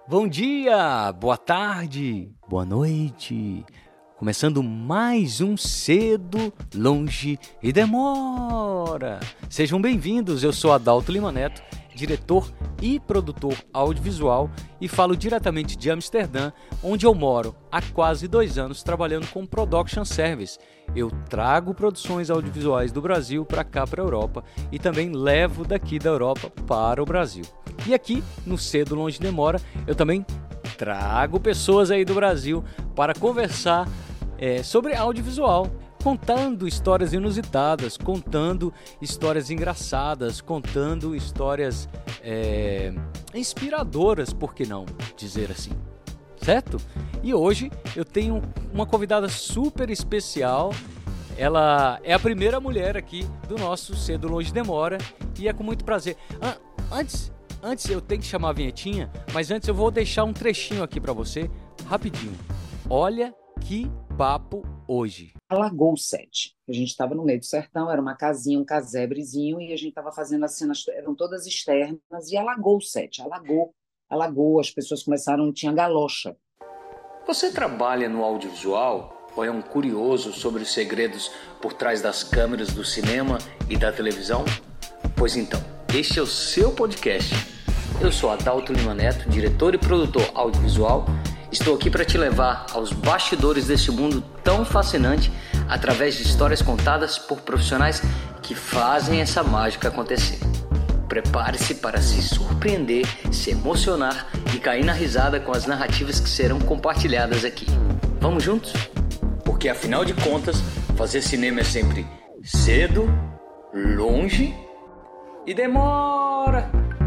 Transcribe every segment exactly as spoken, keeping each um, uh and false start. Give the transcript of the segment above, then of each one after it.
Bom dia, boa tarde, boa noite. Começando mais um Cedo, Longe e Demora. Sejam bem-vindos, eu sou Adalto Lima Neto, diretor e produtor audiovisual e falo diretamente de Amsterdã, onde eu moro há quase dois anos trabalhando com Production Service. Eu trago produções audiovisuais do Brasil para cá, para a Europa, e também levo daqui da Europa para o Brasil. E aqui, no Cedo, Longe e Demora, eu também trago pessoas aí do Brasil para conversar é, sobre audiovisual, contando histórias inusitadas, contando histórias engraçadas, contando histórias é, inspiradoras, por que não dizer assim, certo? E hoje eu tenho uma convidada super especial. Ela é a primeira mulher aqui do nosso Cedo, Longe e Demora e é com muito prazer. Ah, antes, antes eu tenho que chamar a vinhetinha, mas antes eu vou deixar um trechinho aqui para você, rapidinho. Olha que papo hoje. Alagou o set. A gente estava no meio do sertão, era uma casinha, um casebrezinho, e a gente estava fazendo as cenas, eram todas externas, e alagou o set, alagou, alagou, as pessoas começaram, tinha galocha. Você trabalha no audiovisual ou é um curioso sobre os segredos por trás das câmeras do cinema e da televisão? Pois então, este é o seu podcast. Eu sou Adalto Lima Neto, diretor e produtor audiovisual. Estou aqui para te levar aos bastidores desse mundo tão fascinante através de histórias contadas por profissionais que fazem essa mágica acontecer. Prepare-se para se surpreender, se emocionar e cair na risada com as narrativas que serão compartilhadas aqui. Vamos juntos? Porque afinal de contas, fazer cinema é sempre cedo, longe e demora.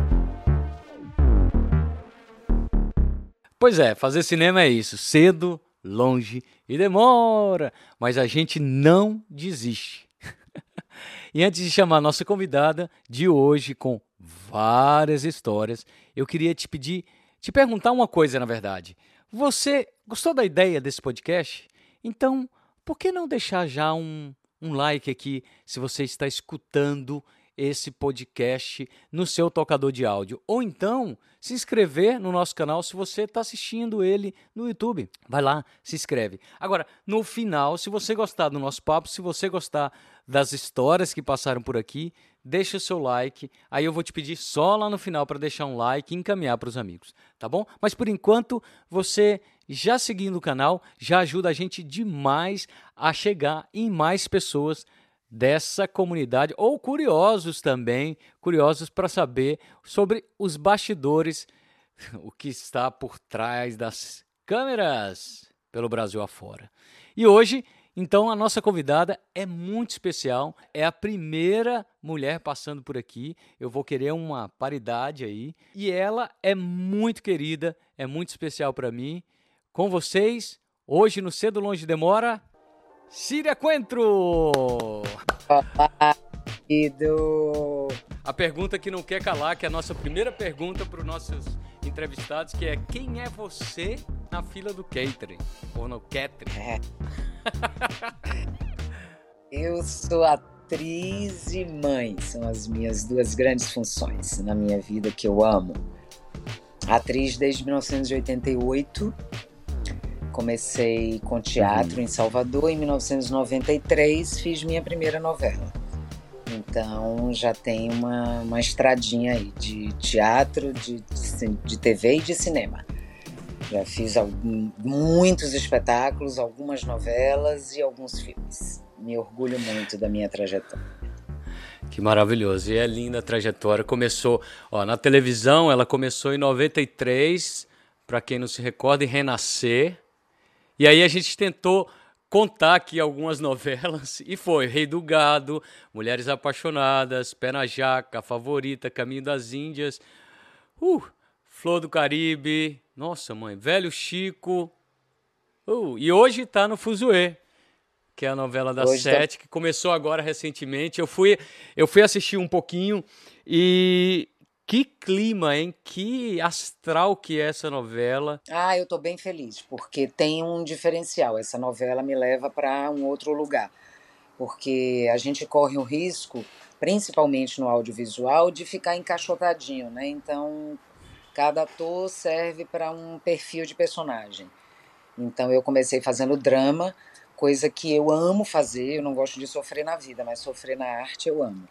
Pois é, fazer cinema é isso, cedo, longe e demora, mas a gente não desiste. E antes de chamar a nossa convidada de hoje com várias histórias, eu queria te pedir, te perguntar uma coisa, na verdade. Você gostou da ideia desse podcast? Então, por que não deixar já um, um like aqui se você está escutando esse podcast no seu tocador de áudio? Ou então, se inscrever no nosso canal se você está assistindo ele no YouTube. Vai lá, se inscreve. Agora, no final, se você gostar do nosso papo, se você gostar das histórias que passaram por aqui, deixa o seu like. Aí eu vou te pedir só lá no final para deixar um like e encaminhar para os amigos, tá bom? Mas por enquanto, você já seguindo o canal, já ajuda a gente demais a chegar em mais pessoas dessa comunidade, ou curiosos também, curiosos para saber sobre os bastidores, o que está por trás das câmeras pelo Brasil afora. E hoje, então, a nossa convidada é muito especial, é a primeira mulher passando por aqui, eu vou querer uma paridade aí, e ela é muito querida, é muito especial para mim. Com vocês, hoje no Cedo, Longe e Demora, Síria Coentro! Olá, querido! A pergunta que não quer calar, que é a nossa primeira pergunta para os nossos entrevistados, que é: quem é você na fila do catering? Ou no catering? É. Eu sou atriz e mãe, são as minhas duas grandes funções na minha vida que eu amo. Atriz desde mil novecentos e oitenta e oito, comecei com teatro uhum. em Salvador. Em mil novecentos e noventa e três fiz minha primeira novela. Então já tem uma, uma estradinha aí de teatro, de, de, de T V e de cinema. Já fiz algum, muitos espetáculos, algumas novelas e alguns filmes. Me orgulho muito da minha trajetória. Que maravilhoso. E é linda a trajetória. Começou, ó, na televisão, ela começou em noventa e três, para quem não se recorda, em Renascer. E aí a gente tentou contar aqui algumas novelas e foi Rei do Gado, Mulheres Apaixonadas, Pé na Jaca, Favorita, Caminho das Índias, uh, Flor do Caribe, nossa mãe, Velho Chico, uh, e hoje está no Fuzuê, que é a novela da hoje Sete, tá... que começou agora recentemente. Eu fui, eu fui assistir um pouquinho e... Que clima, hein? Que astral que é essa novela. Ah, eu tô bem feliz, porque tem um diferencial. Essa novela me leva para um outro lugar. Porque a gente corre o risco, principalmente no audiovisual, de ficar encaixotadinho, né? Então, cada ator serve para um perfil de personagem. Então eu comecei fazendo drama, coisa que eu amo fazer, eu não gosto de sofrer na vida, mas sofrer na arte eu amo.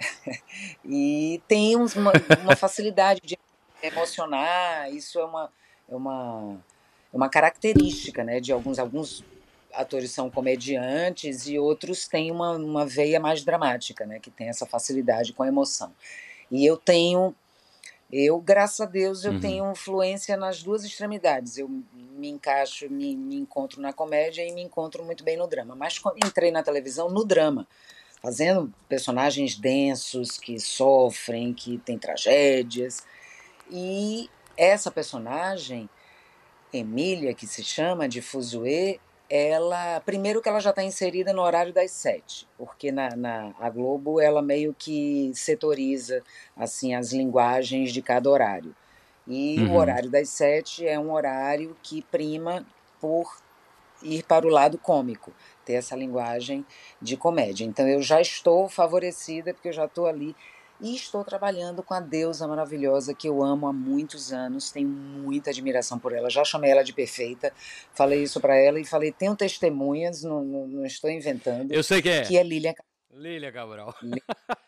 E tem uns- uma, uma facilidade de emocionar, isso é uma, é uma, é uma característica, né, de alguns, alguns atores são comediantes e outros têm uma, uma veia mais dramática, né, que tem essa facilidade com a emoção. E eu tenho, eu, graças a Deus, eu Uhum. tenho influência nas duas extremidades. Eu me encaixo, me, me encontro na comédia e me encontro muito bem no drama. Mas quando entrei na televisão, no drama, fazendo personagens densos, que sofrem, que têm tragédias. E essa personagem, Emília, que se chama, de Fuzue, ela, primeiro que ela já está inserida no horário das sete, porque na, na a Globo ela meio que setoriza assim as linguagens de cada horário. E o Uhum. horário das sete é um horário que prima por ir para o lado cômico, ter essa linguagem de comédia. Então eu já estou favorecida, porque eu já estou ali e estou trabalhando com a deusa maravilhosa que eu amo há muitos anos, tenho muita admiração por ela, já chamei ela de perfeita, falei isso para ela e falei, tenho testemunhas, não, não, não estou inventando, Eu sei quem que é. é Lilian Lília Cabral. Cabral.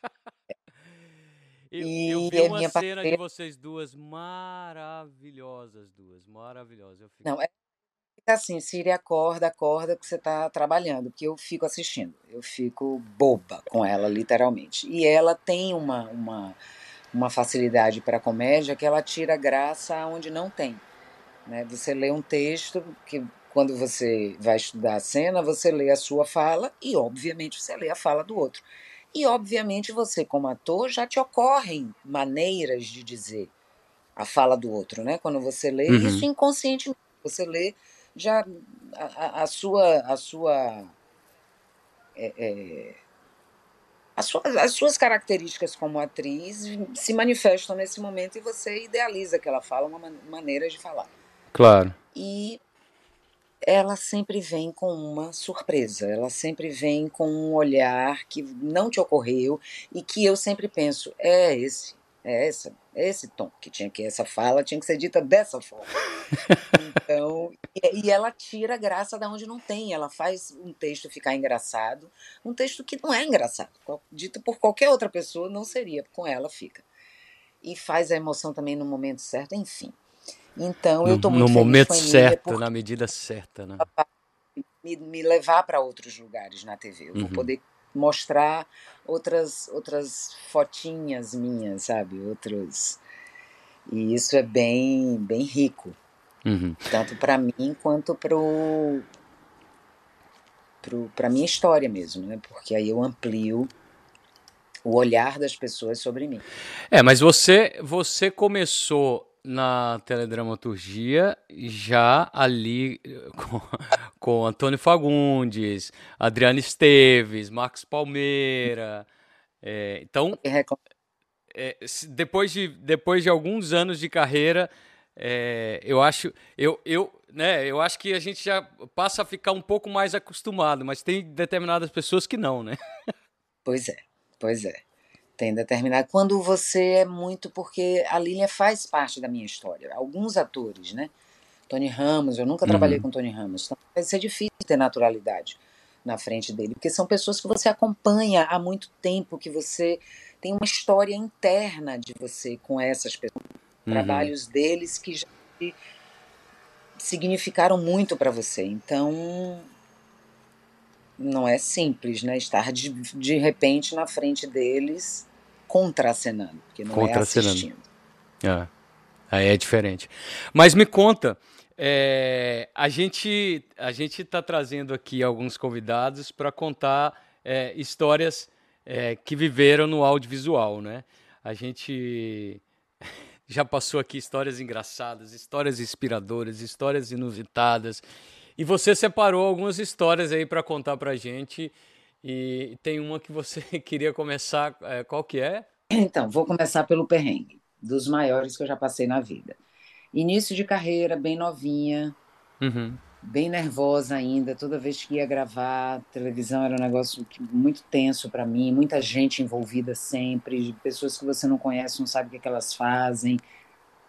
Eu, eu E vi é uma minha cena de parceira. vocês duas maravilhosas, duas, maravilhosas. Eu fico... Não, é assim, Siri, acorda, acorda, porque você está trabalhando, porque eu fico assistindo, eu fico boba com ela, literalmente. E ela tem uma, uma, uma facilidade para comédia que ela tira graça onde não tem. Né? Você lê um texto que, quando você vai estudar a cena, você lê a sua fala e, obviamente, você lê a fala do outro. E, obviamente, você, como ator, já te ocorrem maneiras de dizer a fala do outro, né? Quando você lê, isso Uhum. inconscientemente, você lê já a, a, a sua, a sua, é, é, a sua, as suas características como atriz se manifestam nesse momento e você idealiza aquela fala, uma maneira de falar. Claro. E ela sempre vem com uma surpresa, ela sempre vem com um olhar que não te ocorreu e que eu sempre penso, é esse, é essa, é esse tom que tinha que essa fala tinha que ser dita dessa forma. Então, e, e ela tira graça da onde não tem, ela faz um texto ficar engraçado, um texto que não é engraçado, dito por qualquer outra pessoa não seria, com ela fica. E faz a emoção também no momento certo, enfim. Então, eu No, estou no muito feliz momento com a Emília certo, na porque medida certa, né? me, me levar para outros lugares na T V. Eu vou Uhum. poder mostrar outras outras fotinhas minhas, sabe? Outros. E isso é bem bem rico, Uhum. tanto para mim quanto pro para minha história mesmo, né? Porque aí eu amplio o olhar das pessoas sobre mim. É, mas você, você começou na teledramaturgia já ali eh, com, com Antônio Fagundes, Adriana Esteves, Marcos Palmeira. É, então, é, se- depois de, depois de alguns anos de carreira, é, eu acho, eu, eu, né, eu acho que a gente já passa a ficar um pouco mais acostumado, mas tem determinadas pessoas que não, né? Pois é, pois é. Tem determinado. Quando você é muito. Porque a Lília faz parte da minha história. Alguns atores, né? Tony Ramos, eu nunca trabalhei Uhum, com Tony Ramos, então vai ser difícil ter naturalidade na frente dele, porque são pessoas que você acompanha há muito tempo, que você tem uma história interna de você com essas pessoas, uhum. trabalhos deles que já significaram muito para você. Então, não é simples, né? Estar de, de repente na frente deles contracenando, porque não é Contracenando. assistindo. É. Aí é diferente. Mas me conta, é, a gente a gente está trazendo aqui alguns convidados para contar é, histórias é, que viveram no audiovisual, né? A gente já passou aqui histórias engraçadas, histórias inspiradoras, histórias inusitadas. E você separou algumas histórias aí para contar para gente. E tem uma que você queria começar, é, qual que é? Então, vou começar pelo perrengue, dos maiores que eu já passei na vida. Início de carreira, bem novinha, Uhum, bem nervosa ainda. Toda vez que ia gravar, televisão era um negócio muito tenso para mim. Muita gente envolvida sempre, pessoas que você não conhece, não sabe o que, é que elas fazem.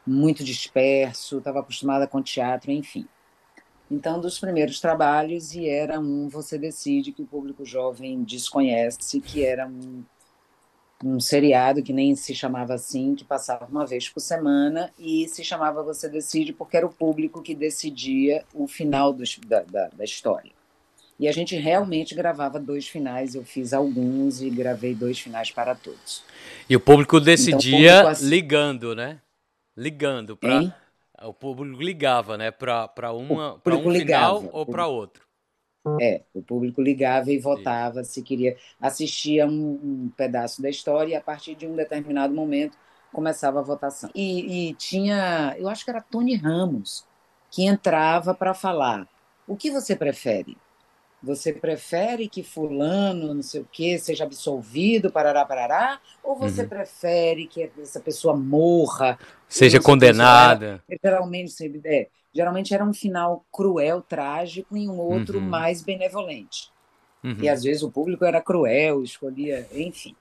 muito disperso, estava acostumada com teatro, enfim. Então, dos primeiros trabalhos, e era um Você Decide, que o público jovem desconhece, que era um, um seriado que nem se chamava assim, que passava uma vez por semana, e se chamava Você Decide porque era o público que decidia o final dos, da, da, da história. E a gente realmente gravava dois finais, eu fiz alguns e gravei dois finais para todos. E o público Então, o público decidia assim, ligando, né? Ligando para hein? o público ligava, né, para para O uma para um público final ligava, ou para outro. é, o público ligava e Isso. votava se queria, assistia um, um pedaço da história e a partir de um determinado momento começava a votação. E, e tinha, eu acho que era Tony Ramos, que entrava para falar: o que você prefere? Você prefere que fulano, não sei o quê, seja absolvido, parará, parará, ou você Uhum. prefere que essa pessoa morra e Seja não sei o quê, não sei o que lá. Era, condenada. geralmente, é, geralmente era um final cruel, trágico, e um outro Uhum. mais benevolente. E Uhum. às vezes o público era cruel, escolhia, enfim.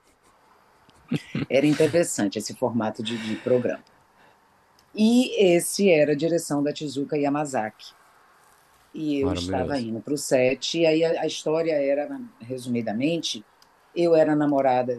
Era interessante esse formato de, de programa. E esse era a direção da Tezuka Yamazaki. E eu estava Maravilhoso. indo para o set, e aí a, a história era, resumidamente, eu era namorada,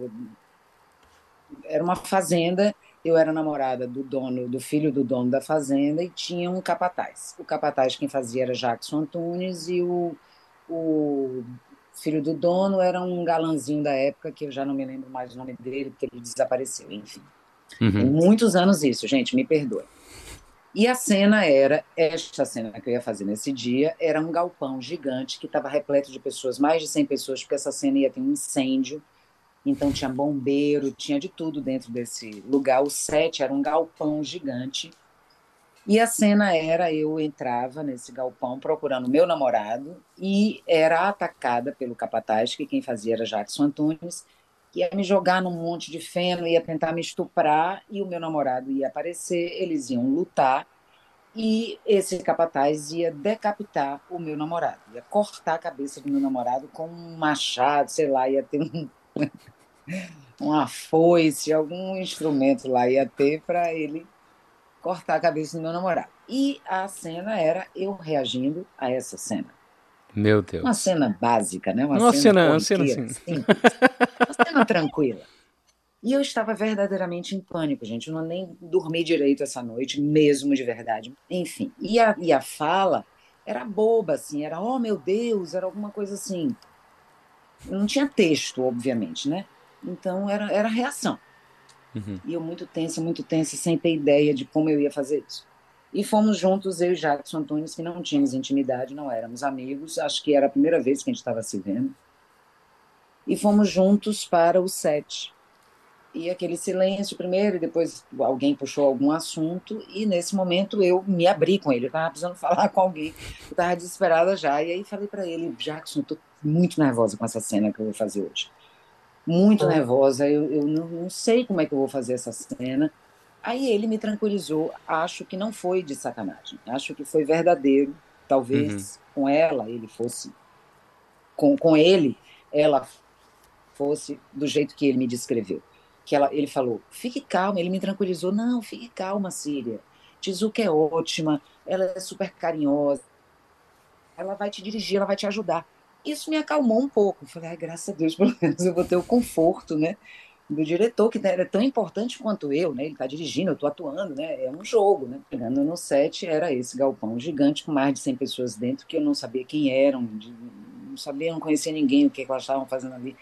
era uma fazenda, eu era namorada do dono, do filho do dono da fazenda, e tinha um capataz. O capataz quem fazia era Jackson Antunes, e o, o filho do dono era um galanzinho da época, que eu já não me lembro mais o nome dele, porque ele desapareceu, enfim. Tem Uhum. muitos anos isso, gente, me perdoe. E a cena era, esta cena que eu ia fazer nesse dia, era um galpão gigante que estava repleto de pessoas, mais de cem pessoas, porque essa cena ia ter um incêndio, então tinha bombeiro, tinha de tudo dentro desse lugar. O set era um galpão gigante. E a cena era, eu entrava nesse galpão procurando meu namorado e era atacada pelo capataz, que quem fazia era Jackson Antunes, que ia me jogar num monte de feno, ia tentar me estuprar e o meu namorado ia aparecer, eles iam lutar e esse capataz ia decapitar o meu namorado, ia cortar a cabeça do meu namorado com um machado, sei lá, ia ter um, uma foice, algum instrumento lá ia ter para ele cortar a cabeça do meu namorado. E a cena era eu reagindo a essa cena. Meu Uma Deus. cena básica, né? Uma Uma cena cena, uma cena corriqueira, assim. simples, uma cena tranquila. E eu estava verdadeiramente em pânico, gente. Eu não nem dormi direito essa noite, mesmo de verdade. Enfim, e a, e a fala era boba, assim, era, oh meu Deus, era alguma coisa assim. Não tinha texto, obviamente, né? Então era, era reação. E eu muito tensa, muito tensa, sem ter ideia de como eu ia fazer isso. E fomos juntos, eu e Jackson Antunes, que não tínhamos intimidade, não éramos amigos, acho que era a primeira vez que a gente estava se vendo. E fomos juntos para o set. E aquele silêncio primeiro, e depois alguém puxou algum assunto, e nesse momento eu me abri com ele, eu estava precisando falar com alguém, eu estava desesperada já, e aí falei para ele: Jackson, eu estou muito nervosa com essa cena que eu vou fazer hoje. Muito nervosa, eu, eu não, não sei como é que eu vou fazer essa cena. Aí ele me tranquilizou, acho que não foi de sacanagem, acho que foi verdadeiro, Uhum. talvez com ela ele fosse, com, com ele, ela fosse do jeito que ele me descreveu. Que ela, ele falou, fique calma, ele me tranquilizou, não, fique calma, Síria, Tizuka é ótima, ela é super carinhosa, ela vai te dirigir, ela vai te ajudar. Isso me acalmou um pouco, eu falei, ai, graças a Deus, pelo menos eu vou ter o conforto, né, do diretor, que é tão importante quanto eu, né? Ele está dirigindo, eu estou atuando, né? É um jogo, né? Chegando no set, era esse galpão gigante com mais de cem pessoas dentro, que eu não sabia quem eram, de, não sabia, não conhecia ninguém, o que, que elas estavam fazendo ali.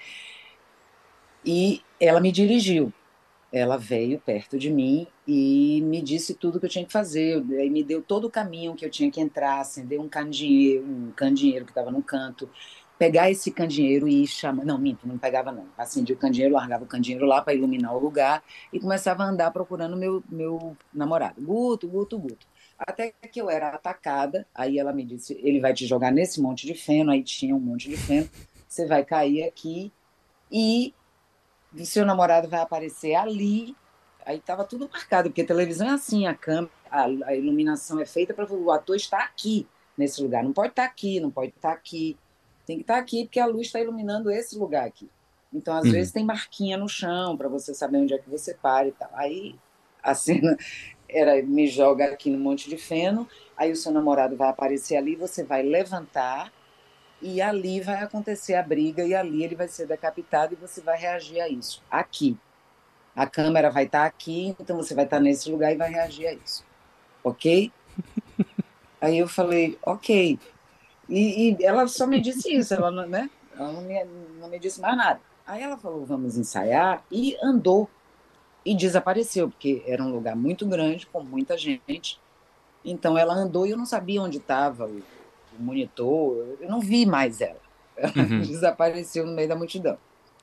E ela me dirigiu. Ela veio perto de mim e me disse tudo que eu tinha que fazer. Aí me deu todo o caminho que eu tinha que entrar, acender um candeeiro, um candeeiro que estava no canto, pegar esse candeeiro e ir chamar. Não, minto, não pegava não. Acendia o candeeiro, largava o candeeiro lá para iluminar o lugar e começava a andar procurando meu, meu namorado. Guto, Guto, Guto. Até que eu era atacada, aí ela me disse: ele vai te jogar nesse monte de feno, aí tinha um monte de feno, você vai cair aqui e o seu namorado vai aparecer ali. Aí estava tudo marcado, porque a televisão é assim, a câmera, a, a iluminação é feita para o ator estar aqui, nesse lugar. Não pode estar aqui, não pode estar aqui. Tem que estar aqui, porque a luz está iluminando esse lugar aqui. Então, às Uhum. vezes, tem marquinha no chão para você saber onde é que você para e tal. Aí a cena era me joga aqui no Monte de Feno, aí o seu namorado vai aparecer ali, você vai levantar e ali vai acontecer a briga e ali ele vai ser decapitado e você vai reagir a isso. Aqui. A câmera vai estar aqui, então você vai estar nesse lugar e vai reagir a isso. Ok? Aí eu falei, ok. E, e ela só me disse isso, ela, não- né? Ela não me, não me disse mais nada. Aí ela falou, vamos ensaiar, e andou. E desapareceu, porque era um lugar muito grande, com muita gente. Então ela andou e eu não sabia onde estava o, o monitor, eu não vi mais ela. Ela Uhum. desapareceu no meio da multidão.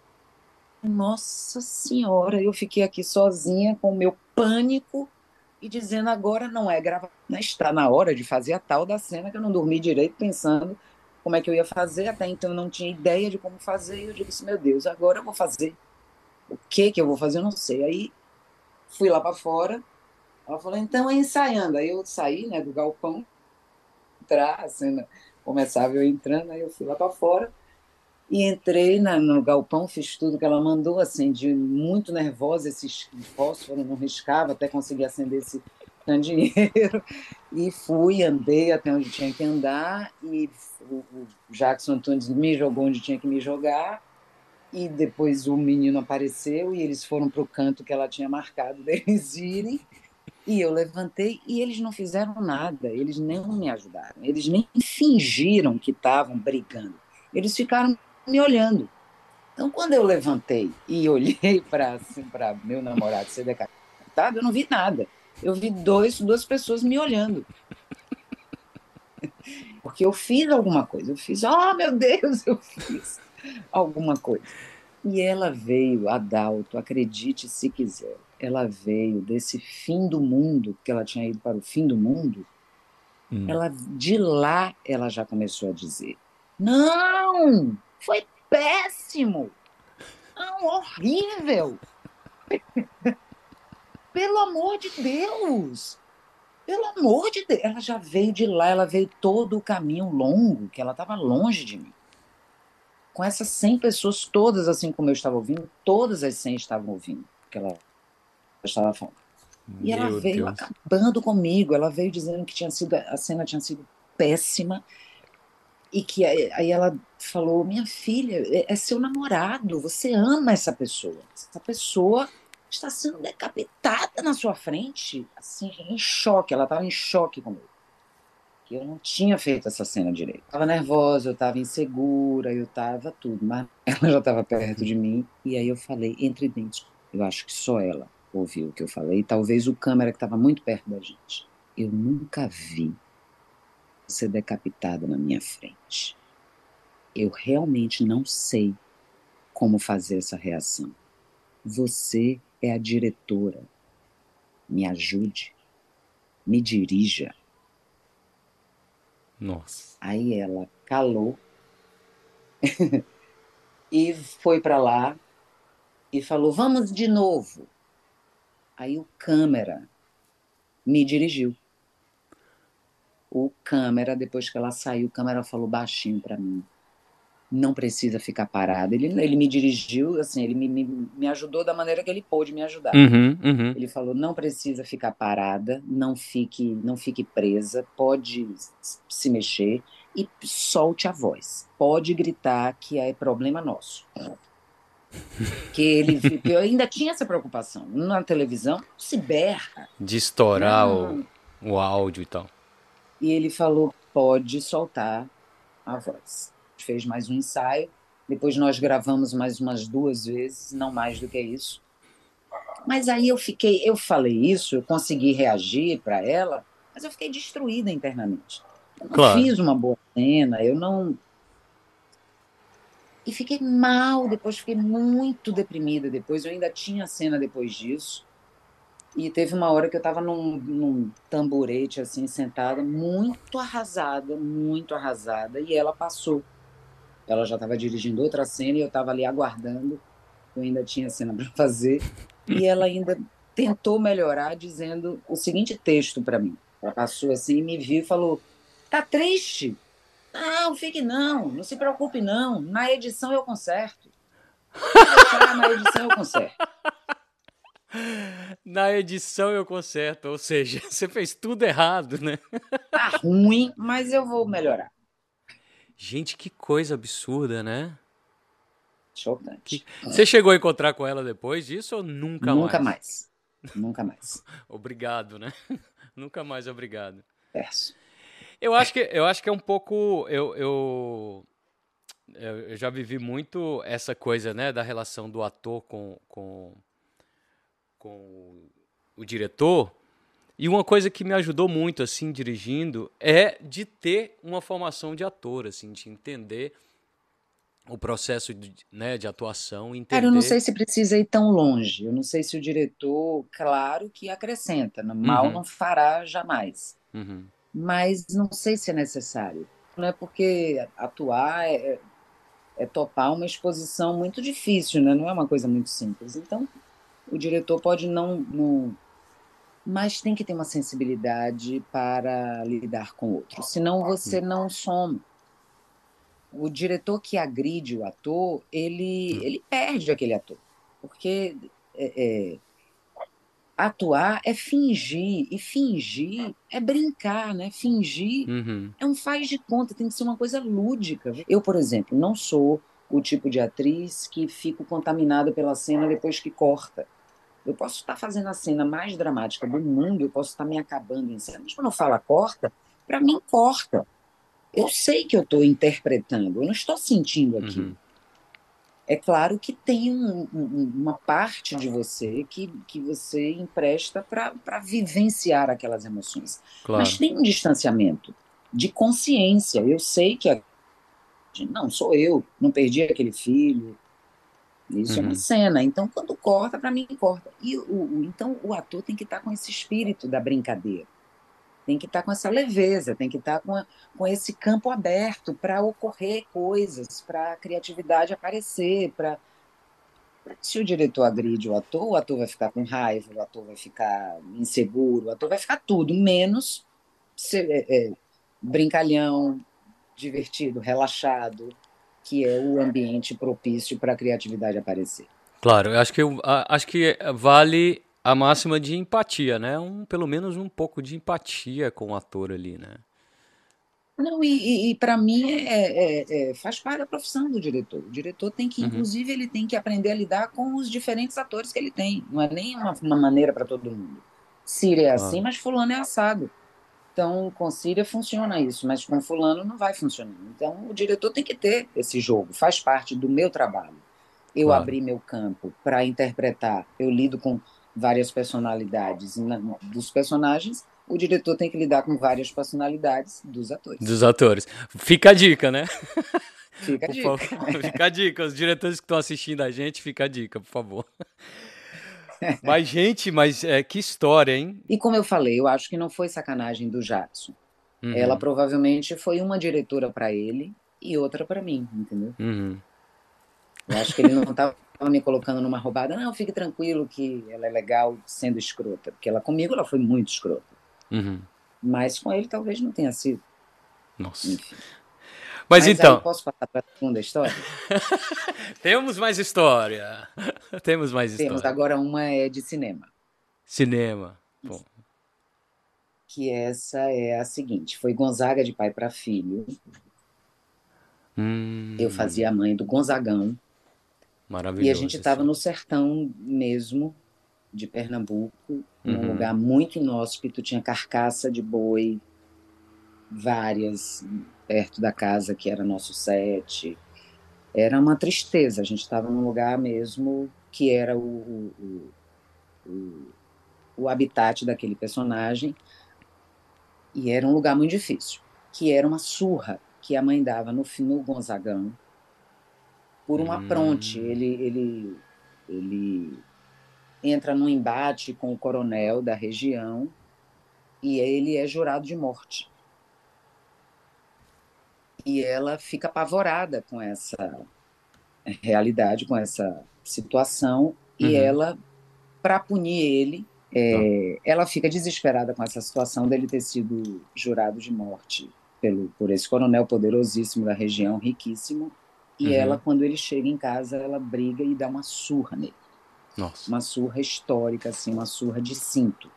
Nossa Senhora, eu fiquei aqui sozinha com o meu pânico e dizendo agora não é gravar, né? Está na hora de fazer a tal da cena que eu não dormi direito pensando como é que eu ia fazer, até então eu não tinha ideia de como fazer, e eu disse, meu Deus, agora eu vou fazer. O que que eu vou fazer, eu não sei. Aí fui lá para fora, ela falou, então é ensaiando. Aí eu saí, né, do galpão, entrar, a cena começava eu entrando, aí eu fui lá para fora, e entrei na, no galpão, fiz tudo que ela mandou, acendi muito nervosa, esse fósforo não riscava, até conseguir acender esse candeeiro. E fui, andei até onde tinha que andar, e o, o Jackson Antunes me jogou onde tinha que me jogar, e depois o menino apareceu, e eles foram para o canto que ela tinha marcado deles irem, e eu levantei, e eles não fizeram nada, eles não me ajudaram, eles nem fingiram que estavam brigando, eles ficaram me olhando. Então, quando eu levantei e olhei para assim, para meu namorado ser decapitado, eu não vi nada. Eu vi dois, duas pessoas me olhando, porque eu fiz alguma coisa. Eu fiz, oh meu Deus, eu fiz alguma coisa. E ela veio, Adalto, acredite se quiser, ela veio desse fim do mundo, porque ela tinha ido para o fim do mundo. Hum. Ela, de lá, ela já começou a dizer: não, foi péssimo, não, horrível. Pelo amor de Deus! Pelo amor de Deus! Ela já veio de lá, ela veio todo o caminho longo, que ela estava longe de mim. Com essas cem pessoas, todas assim como eu estava ouvindo, todas as cem estavam ouvindo o que ela estava falando. E ela Meu veio Deus. acabando comigo, ela veio dizendo que tinha sido, a cena tinha sido péssima, e que aí aí ela falou: minha filha, é, é seu namorado, você ama essa pessoa. Essa pessoa está sendo decapitada na sua frente, assim, em choque. Ela estava em choque comigo, que eu não tinha feito essa cena direito. Estava nervosa, eu estava insegura, eu estava tudo, mas ela já estava perto de mim. E aí eu falei, entre dentes, eu acho que só ela ouviu o que eu falei, talvez o câmera que estava muito perto da gente. Eu nunca vi ser decapitada na minha frente. Eu realmente não sei como fazer essa reação. Você é a diretora. Me ajude, me dirija. Nossa. Aí ela calou e foi para lá e falou: vamos de novo. Aí o câmera me dirigiu. O câmera, depois que ela saiu, o câmera falou baixinho para mim: não precisa ficar parada. Ele, ele me dirigiu, assim, ele me, me, me ajudou da maneira que ele pôde me ajudar. Uhum, uhum. Ele falou: não precisa ficar parada, não fique, não fique presa, pode se mexer e solte a voz. Pode gritar que é problema nosso. Que ele, que eu ainda tinha essa preocupação. Na televisão se berra, De né? estourar Não, o, não. o áudio e tal. E ele falou: pode soltar a voz. Fez mais um ensaio. Depois nós gravamos mais umas duas vezes, não mais do que isso. Mas aí eu fiquei, eu falei isso, eu consegui reagir para ela, mas eu fiquei destruída internamente. Eu não Claro. fiz uma boa cena, eu não. E fiquei mal, depois fiquei muito deprimida. Depois eu ainda tinha cena depois disso. E teve uma hora que eu estava num, num tamborete, assim, sentada, muito arrasada, muito arrasada, e ela passou. Ela já estava dirigindo outra cena e eu estava ali aguardando. Eu ainda tinha cena para fazer. E ela ainda tentou melhorar dizendo o seguinte texto para mim. Ela passou assim, me viu e falou: tá triste? Não, fique não, não se preocupe não. Na edição eu conserto. Pode deixar, na edição eu conserto. Na edição eu conserto, ou seja, você fez tudo errado, né? Tá ruim, mas eu vou melhorar. Gente, que coisa absurda, né? Que... Chocante. Você chegou a encontrar com ela depois disso ou nunca Nunca mais? mais. Nunca mais. Obrigado, né? Nunca mais obrigado. Verso. Eu acho que, eu acho que é um pouco. Eu, eu, eu já vivi muito essa coisa, né, da relação do ator com, com, com o diretor. E uma coisa que me ajudou muito, assim, dirigindo, é de ter uma formação de ator, assim, de entender o processo de, né, de atuação, Cara, eu não sei entender. se precisa ir tão longe. Eu não sei se o diretor, claro que acrescenta, mal Uhum, não fará jamais. uhum, Mas não sei se é necessário. Não é porque atuar é, é é topar uma exposição muito difícil, né? Não é uma coisa muito simples. Então, o diretor pode não, não, mas tem que ter uma sensibilidade para lidar com o outro. Senão você não soma. O diretor que agride o ator, ele, ele perde aquele ator. Porque é, é, atuar é fingir, e fingir é brincar, né? Fingir uhum, é um faz de conta, tem que ser uma coisa lúdica. Eu, por exemplo, não sou o tipo de atriz que fico contaminada pela cena depois que corta. Eu posso estar fazendo a cena mais dramática do mundo, eu posso estar me acabando em cena, mas quando eu falo corta, para mim corta. Eu sei que eu estou interpretando, eu não estou sentindo aquilo. uhum. É claro que tem um, um, uma parte de você que, que você empresta para vivenciar aquelas emoções. Mas Claro. tem um distanciamento de consciência. Eu sei que a, não sou eu, não perdi aquele filho. Isso é uma Uhum. cena. Então, quando corta, para mim corta. E o, o, então o ator tem que estar com esse espírito da brincadeira. Tem que estar com essa leveza, tem que estar com, a, com esse campo aberto para ocorrer coisas, para a criatividade aparecer, para se o diretor agride o ator, o ator vai ficar com raiva, o ator vai ficar inseguro, o ator vai ficar tudo, menos ser, é, é, brincalhão, divertido, relaxado, que é o ambiente propício para a criatividade aparecer. Claro, eu acho que, eu, a- acho que vale a máxima de empatia, né? Um, pelo menos um pouco de empatia com o ator ali, né? Não, e, e, e para mim é, é, é, faz parte da profissão do diretor. O diretor tem que, Uhum. inclusive, ele tem que aprender a lidar com os diferentes atores que ele tem. Não é nem uma, uma maneira para todo mundo. Ciro é assim, Claro, mas fulano é assado. Então, com Síria funciona isso, mas com fulano não vai funcionar. Então, o diretor tem que ter esse jogo, faz parte do meu trabalho. Eu claro. abri meu campo para interpretar, eu lido com várias personalidades dos personagens, o diretor tem que lidar com várias personalidades dos atores. Dos atores. Fica a dica, né? Fica a Por favor, dica. fica a dica. Os diretores que estão assistindo a gente, fica a dica, por favor. Mas, gente, mas é, que história, hein? E como eu falei, eu acho que não foi sacanagem do Jackson. Ela Uhum, provavelmente foi uma diretora para ele e outra para mim, entendeu? uhum. Eu acho que ele não estava me colocando numa roubada. Não, fique tranquilo que ela é legal sendo escrota. Porque ela comigo ela foi muito escrota. Uhum. Mas com ele talvez não tenha sido. Nossa. Enfim. Mas Mas aí então, posso passar para a segunda história? temos mais história. Temos mais Temos história. agora uma é de cinema. Cinema. Bom. Que essa é a seguinte. Foi Gonzaga de pai para filho. Eu Hum, fazia a mãe do Gonzagão. E a gente maravilhoso estava esse. no sertão mesmo, de Pernambuco, num Uhum, lugar muito inóspito. Tinha carcaça de boi, várias perto da casa que era nosso set. Era uma tristeza. A gente estava num lugar mesmo que era o, o, o, o habitat daquele personagem e era um lugar muito difícil, que era uma surra que a mãe dava no, no Gonzagão por um apronte. hum, Ele, ele, ele entra num embate com o coronel da região e ele é jurado de morte. E ela fica apavorada com essa realidade, com essa situação, e uhum. ela, para punir ele, Ó, é, ela fica desesperada com essa situação dele ter sido jurado de morte pelo, por esse coronel poderosíssimo da região, riquíssimo, e ela, uhum. quando ele chega em casa, ela briga e dá uma surra nele. Nossa. Uma surra histórica, assim, uma surra de cinto.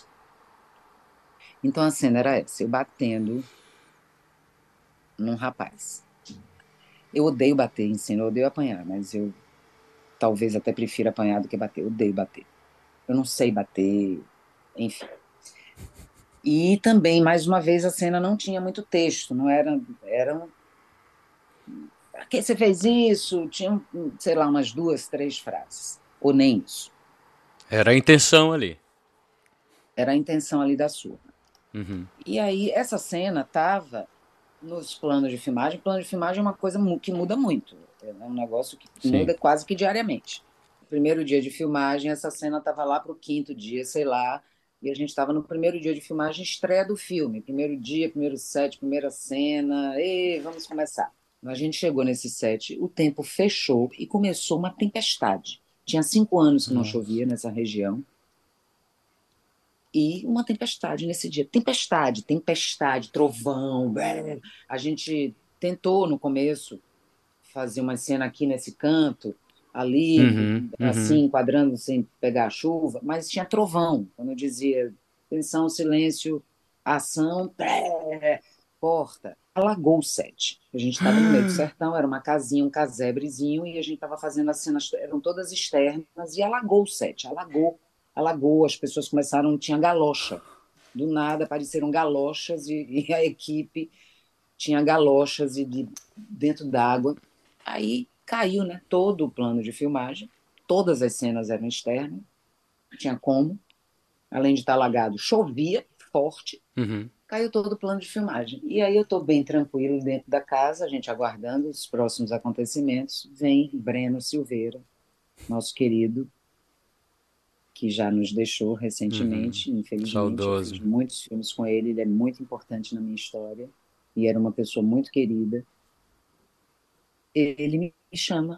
Então a cena era essa, eu batendo num rapaz. Eu odeio bater em cena, eu odeio apanhar, mas eu talvez até prefira apanhar do que bater. Eu odeio bater. Eu não sei bater, enfim. E também, mais uma vez, a cena não tinha muito texto, não era, eram, pra que você fez isso? Tinha, sei lá, umas duas, três frases, ou nem isso. Era a intenção ali. Era a intenção ali da surra. Uhum. E aí, essa cena estava nos planos de filmagem. Plano de filmagem é uma coisa que muda muito, é um negócio que Sim. muda quase que diariamente. Primeiro dia de filmagem, essa cena estava lá para o quinto dia, sei lá, e a gente estava no primeiro dia de filmagem, estreia do filme. Primeiro dia, primeiro set, primeira cena, e vamos começar. A gente chegou nesse set, o tempo fechou e começou uma tempestade. Tinha cinco anos que não Nossa. chovia nessa região. E uma tempestade nesse dia. Tempestade, tempestade, trovão. Blé. A gente tentou no começo fazer uma cena aqui nesse canto, ali, Uhum. assim, Uhum. enquadrando sem pegar a chuva, mas tinha trovão. Quando eu dizia atenção, silêncio, ação, blé, corta. Alagou o set. A gente estava no meio do sertão, era uma casinha, um casebrezinho, e a gente estava fazendo as cenas, eram todas externas, e alagou o set, alagou, alagou, as pessoas começaram, tinha galocha. Do nada apareceram galochas e, e a equipe tinha galochas e de, dentro d'água. Aí caiu, né, todo o plano de filmagem, todas as cenas eram externas, tinha como, além de estar alagado, chovia forte, Uhum. caiu todo o plano de filmagem. E aí eu estou bem tranquilo dentro da casa, a gente aguardando os próximos acontecimentos, vem Breno Silveira, nosso querido, que já nos deixou Uhum. recentemente, infelizmente, eu fiz Saudoso. muitos filmes com ele, ele é muito importante na minha história, e era uma pessoa muito querida. Ele me chama,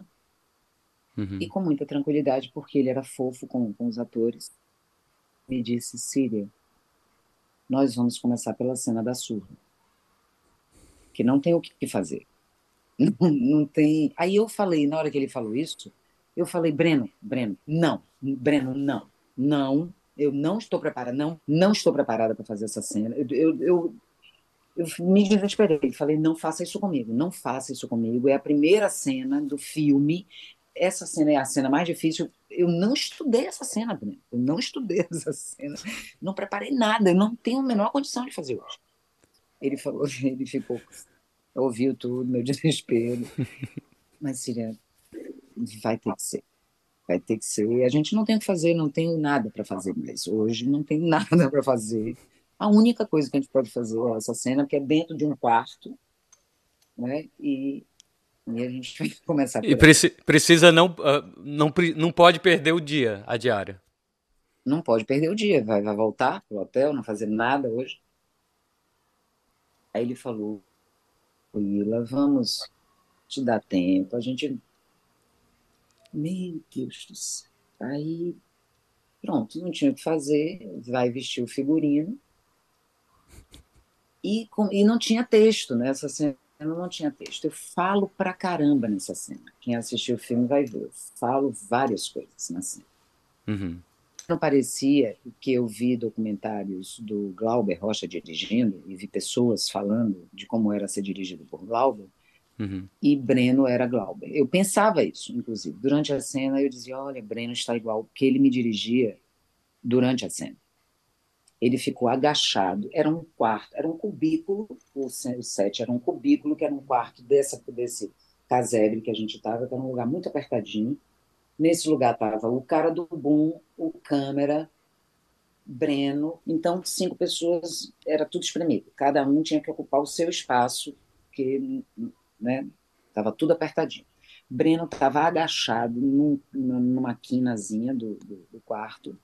e Uhum. com muita tranquilidade, porque ele era fofo com, com os atores, me disse: Síria, nós vamos começar pela cena da surra, que não tem o que fazer. Não, não tem. Aí eu falei, na hora que ele falou isso, eu falei: Breno, Breno, não, Breno, não, não, eu não estou preparada, não, não estou preparada para fazer essa cena. Eu, eu, eu, eu me desesperei, falei: não faça isso comigo, não faça isso comigo. É a primeira cena do filme. Essa cena é a cena mais difícil. Eu não estudei essa cena, Breno. Eu não estudei essa cena. Não preparei nada. Eu não tenho a menor condição de fazer hoje. Ele falou, ele ficou, ouviu tudo, meu desespero. Mas, Síria, vai ter que ser. Vai ter que ser. A gente não tem o que fazer, não tem nada para fazer mais. Hoje não tem nada para fazer. A única coisa que a gente pode fazer é essa cena, que é dentro de um quarto, né? E, e a gente vai começar E por aí. preci precisa não, uh, não, não pode perder o dia, a diária. Não pode perder o dia, vai, vai voltar pro hotel, não fazer nada hoje. Aí ele falou: Willa, vamos te dar tempo. A gente. Meu Deus do céu. Aí, pronto, não tinha o que fazer, vai vestir o figurino. E, com, e não tinha texto, né? Essa cena não tinha texto. Eu falo pra caramba nessa cena. Quem assistiu o filme vai ver. Eu falo várias coisas na cena. Uhum. Não parecia que eu vi documentários do Glauber Rocha dirigindo e vi pessoas falando de como era ser dirigido por Glauber, Uhum. e Breno era Glauber. Eu pensava isso, inclusive. Durante a cena eu dizia: olha, Breno está igual, porque ele me dirigia durante a cena. Ele ficou agachado, era um quarto, era um cubículo, o set era um cubículo, que era um quarto dessa, desse casebre que a gente estava, que era um lugar muito apertadinho. Nesse lugar estava o cara do boom, o câmera, Breno. Então, cinco pessoas, era tudo espremido. Cada um tinha que ocupar o seu espaço, porque, né, estava tudo apertadinho. Breno estava agachado num, numa quinazinha do, do, do quarto,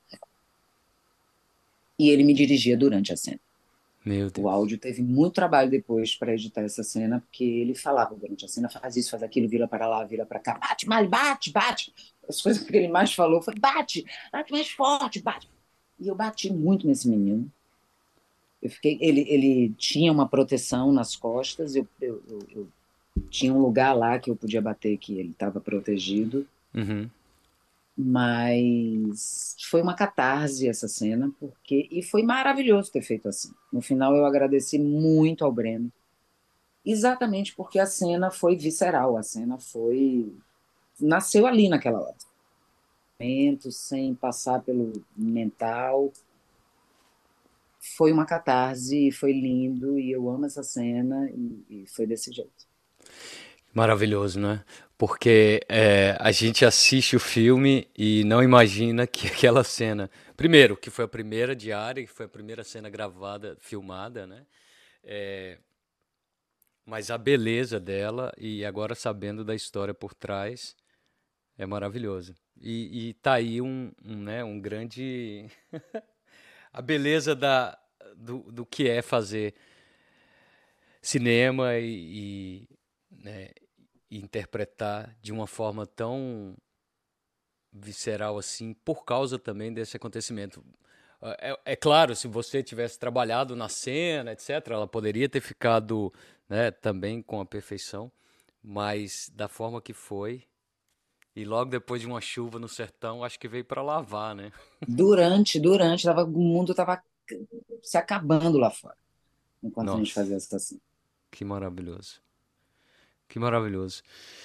e ele me dirigia durante a cena. Meu O Deus. áudio teve muito trabalho depois para editar essa cena, porque ele falava durante a cena: faz isso, faz aquilo, vira para lá, vira para cá, bate mais, bate, bate. As coisas que ele mais falou foi: bate, bate mais forte, bate. E eu bati muito nesse menino. Eu fiquei, ele, ele tinha uma proteção nas costas, eu, eu, eu, eu tinha um lugar lá que eu podia bater, que ele estava protegido. Uhum. Mas foi uma catarse essa cena, porque e foi maravilhoso ter feito assim. No final eu agradeci muito ao Breno, exatamente porque a cena foi visceral, a cena foi nasceu ali naquela hora, sem passar pelo mental. Foi uma catarse, foi lindo e eu amo essa cena e, e foi desse jeito. Maravilhoso, né? Porque é, a gente assiste o filme e não imagina que aquela cena. Primeiro, que foi a primeira diária, que foi a primeira cena gravada, filmada, né? É, mas a beleza dela, e agora sabendo da história por trás, é maravilhoso. E, e tá aí um, um, né, um grande. A beleza da, do, do que é fazer cinema e, e, né, e interpretar de uma forma tão visceral assim, por causa também desse acontecimento. É, é claro, se você tivesse trabalhado na cena, etcétera, ela poderia ter ficado, né, também com a perfeição, mas da forma que foi, e logo depois de uma chuva no sertão, acho que veio para lavar, né? Durante, durante, tava, o mundo estava se acabando lá fora, enquanto a gente Nossa, fazia essa cena. que maravilhoso. Que maravilhoso.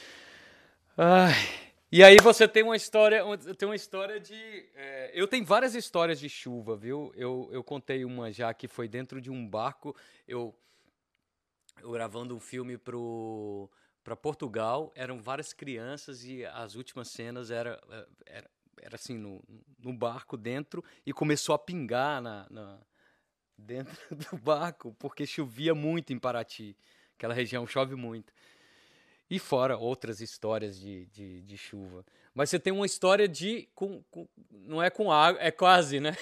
Ai, e aí você tem uma história, tem uma história de, é, eu tenho várias histórias de chuva, viu? Eu, eu contei uma já que foi dentro de um barco. Eu, eu gravando um filme pro para Portugal, eram várias crianças e as últimas cenas era era, era assim no, no barco dentro e começou a pingar na, na dentro do barco porque chovia muito em Paraty. Aquela região chove muito. E fora outras histórias de, de, de chuva. Mas você tem uma história de. Com, com- não é com água, é quase, né?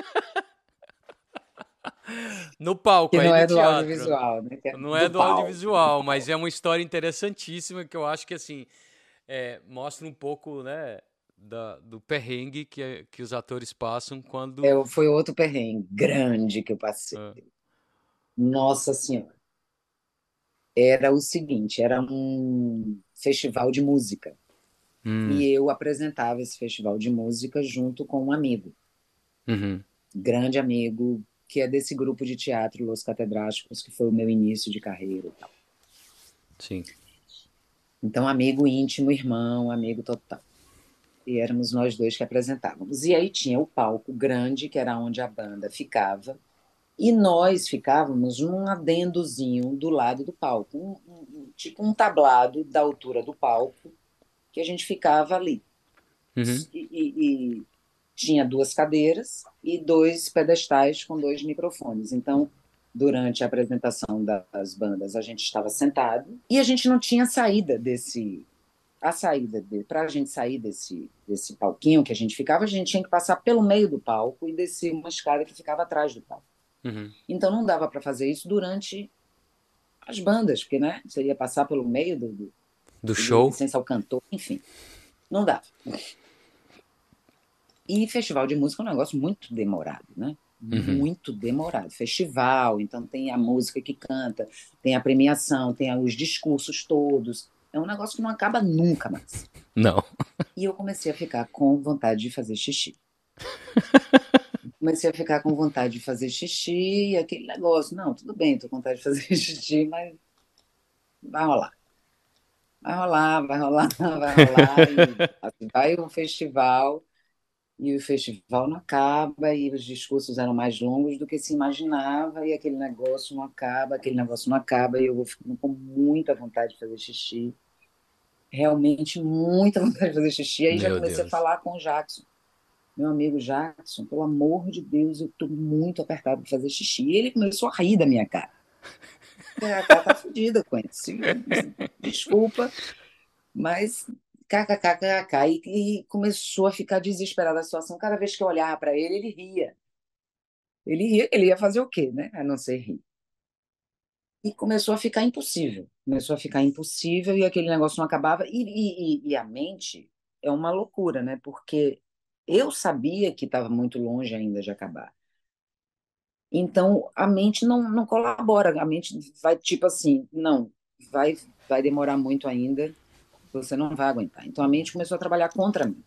No palco, Que aí não no é do teatro. audiovisual, né? Que é Não é do do palco, do audiovisual, mas palco. é uma história interessantíssima que eu acho que assim é, mostra um pouco, né, da, do perrengue que, que os atores passam quando. Eu, foi outro perrengue grande que eu passei. Ah, Nossa Senhora. Era o seguinte, era um festival de música. hum, E eu apresentava esse festival de música junto com um amigo, uhum, grande amigo, que é desse grupo de teatro Los Catedráticos, que foi o meu início de carreira e tal. sim. Então, amigo íntimo, irmão, amigo total. E éramos nós dois que apresentávamos. E aí tinha o palco grande, que era onde a banda ficava, e nós ficávamos num adendozinho do lado do palco, um, um, um, tipo um tablado da altura do palco, que a gente ficava ali. Uhum, E, e, e tinha duas cadeiras e dois pedestais com dois microfones. Então, durante a apresentação das bandas, a gente estava sentado e a gente não tinha saída desse. A saída para a gente sair desse, desse palquinho que a gente ficava, a gente tinha que passar pelo meio do palco e descer uma escada que ficava atrás do palco. uhum. Então não dava para fazer isso durante as bandas, porque né, você ia passar pelo meio do, do Do pedir show? licença ao cantor, enfim, não dava. E festival de música é um negócio muito demorado, né? Uhum. Muito demorado. Festival, então tem a música que canta, tem a premiação, tem os discursos todos. É um negócio que não acaba nunca mais. Não. E eu comecei a ficar com vontade de fazer xixi. Comecei a ficar com vontade de fazer xixi, e aquele negócio. Não, tudo bem, tô com vontade de fazer xixi, mas vai rolar. Vai rolar, vai rolar, vai rolar. E assim, vai o festival. E o festival não acaba, e os discursos eram mais longos do que se imaginava, e aquele negócio não acaba, aquele negócio não acaba, e eu vou ficando com muita vontade de fazer xixi, realmente muita vontade de fazer xixi. Aí já Meu comecei a Deus. falar com o Jackson, meu amigo Jackson, pelo amor de Deus, eu estou muito apertado para fazer xixi. E ele começou a rir da minha cara. A cara tá fodida com isso. Desculpa, mas kkkk, e, e começou a ficar desesperada a situação. Cada vez que eu olhava para ele, ele ria. Ele ria, ele ia fazer o quê, né? A não ser rir. E começou a ficar impossível. Começou a ficar impossível e aquele negócio não acabava. E, e, e- e a mente é uma loucura, né? Porque eu sabia que estava muito longe ainda de acabar. Então a mente não, não colabora. A mente vai tipo assim, não, vai, vai demorar muito ainda, você não vai aguentar. Então a mente começou a trabalhar contra mim.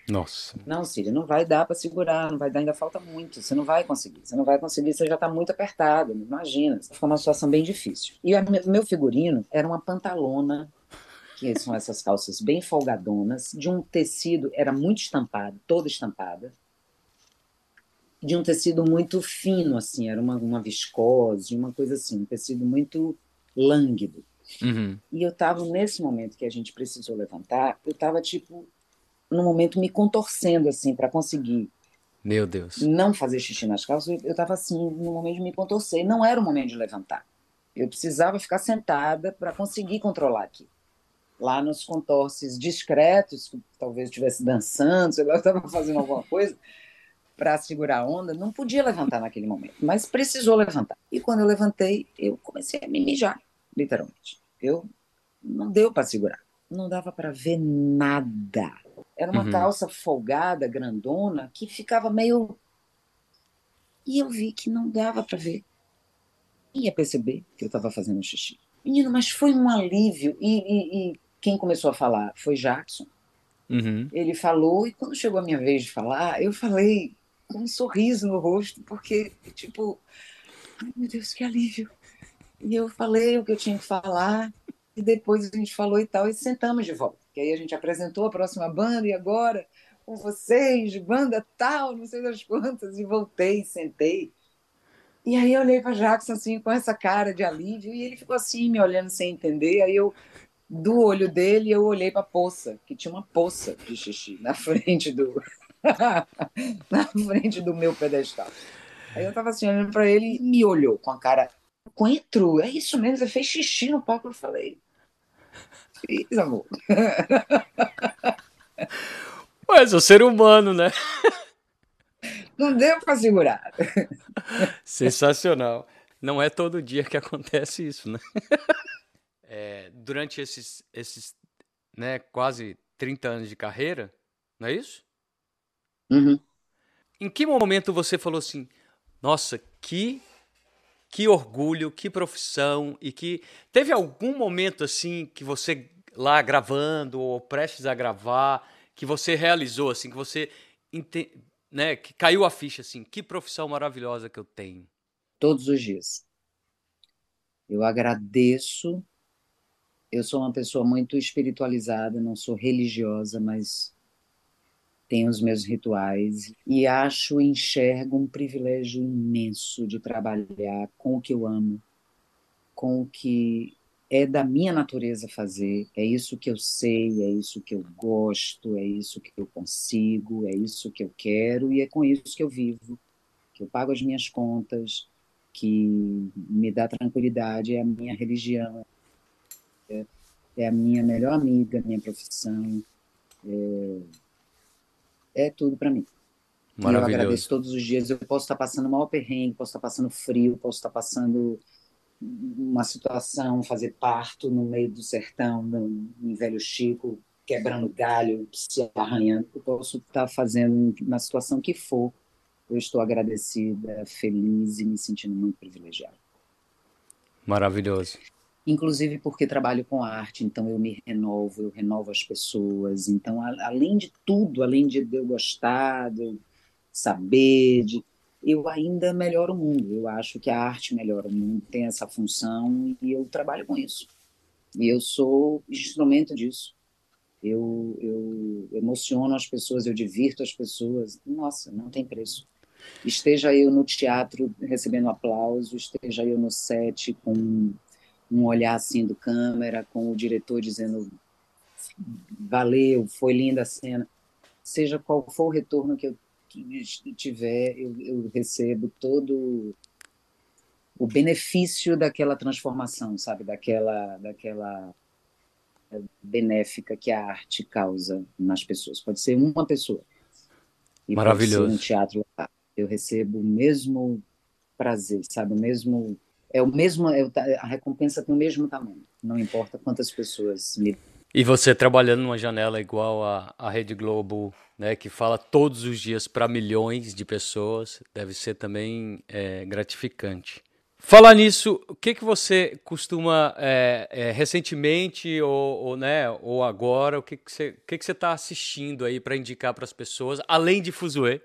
Nossa. Não, Cília, não vai dar para segurar, não vai dar, ainda falta muito. Você não vai conseguir, você não vai conseguir, você já está muito apertado, imagina. Foi uma situação bem difícil. E o meu figurino era uma pantalona, que são essas calças bem folgadonas, de um tecido, era muito estampado, toda estampada, de um tecido muito fino, assim, era uma, uma viscose, uma coisa assim, um tecido muito lânguido. Uhum. E eu estava, nesse momento que a gente precisou levantar, eu estava, tipo, no momento me contorcendo, assim, para conseguir Meu Deus. não fazer xixi nas calças, eu estava assim, no momento de me contorcer. Não era o momento de levantar. Eu precisava ficar sentada para conseguir controlar aqui. Lá nos contorces discretos, talvez eu estivesse dançando, sei lá, eu estava fazendo alguma coisa para segurar a onda, não podia levantar naquele momento, mas precisou levantar. E quando eu levantei, eu comecei a me mijar, literalmente. Eu não deu para segurar, não dava para ver nada. Era uma Uhum. calça folgada, grandona, que ficava meio. E eu vi que não dava para ver. Ia perceber que eu estava fazendo xixi. Menino, mas foi um alívio. E, e, e quem começou a falar foi Jackson. Uhum. Ele falou, e quando chegou a minha vez de falar, eu falei com um sorriso no rosto, porque, tipo, ai meu Deus, que alívio. E eu falei o que eu tinha que falar, e depois a gente falou e tal, e sentamos de volta. Que aí a gente apresentou a próxima banda, e agora, com vocês, banda tal, não sei das quantas, e voltei, sentei. E aí eu olhei para Jackson assim, com essa cara de alívio, e ele ficou assim, me olhando sem entender. Aí eu, do olho dele, eu olhei para a poça, que tinha uma poça de xixi na frente do, na frente do meu pedestal. Aí eu estava assim, olhando para ele e me olhou com a cara, Coentro, é isso mesmo, você fez xixi no palco. Eu falei, fiz, amor. Mas o ser humano, né? Não deu para segurar. Sensacional. Não é todo dia que acontece isso, né? É, durante esses, esses né, quase trinta anos de carreira, não é isso? Uhum. Em que momento você falou assim, nossa, que, que orgulho, que profissão, e que... Teve algum momento assim que você lá gravando ou prestes a gravar, que você realizou assim, que você, ente- né, que caiu a ficha assim, que profissão maravilhosa que eu tenho. Todos os dias. Eu agradeço. Eu sou uma pessoa muito espiritualizada, não sou religiosa, mas tenho os meus rituais e acho, enxergo um privilégio imenso de trabalhar com o que eu amo, com o que é da minha natureza fazer, é isso que eu sei, é isso que eu gosto, é isso que eu consigo, é isso que eu quero e é com isso que eu vivo, que eu pago as minhas contas, que me dá tranquilidade, é a minha religião, é a minha melhor amiga, minha profissão, é tudo para mim. E eu agradeço Maravilhoso. todos os dias. Eu posso estar passando mal perrengue, posso estar passando frio, posso estar passando uma situação, fazer parto no meio do sertão, no, em Velho Chico, quebrando galho, se arranhando. Eu posso estar fazendo na situação que for. Eu estou agradecida, feliz e me sentindo muito privilegiada. Maravilhoso. Inclusive porque trabalho com arte, então eu me renovo, eu renovo as pessoas. Então, a, além de tudo, além de eu gostar, de eu saber, de, eu ainda melhoro o mundo. Eu acho que a arte melhora o mundo, tem essa função e eu trabalho com isso. E eu sou instrumento disso. Eu, eu emociono as pessoas, eu divirto as pessoas. Nossa, não tem preço. Esteja eu no teatro recebendo aplauso, esteja eu no set com um olhar assim do câmera, com o diretor dizendo valeu, foi linda a cena. Seja qual for o retorno que eu tiver, eu, eu recebo todo o benefício daquela transformação, sabe? Daquela, daquela benéfica que a arte causa nas pessoas. Pode ser uma pessoa e pode ser um Maravilhoso. teatro. Eu recebo o mesmo prazer, sabe? O mesmo é o mesmo é, a recompensa tem o mesmo tamanho. Não importa quantas pessoas me. E você trabalhando numa janela igual a, a Rede Globo, né, que fala todos os dias para milhões de pessoas, deve ser também é, gratificante. Falar nisso, o que que você costuma é, é, recentemente ou, ou, né, ou agora, o que que você, o que que você está assistindo aí para indicar para as pessoas, além de Fuzue?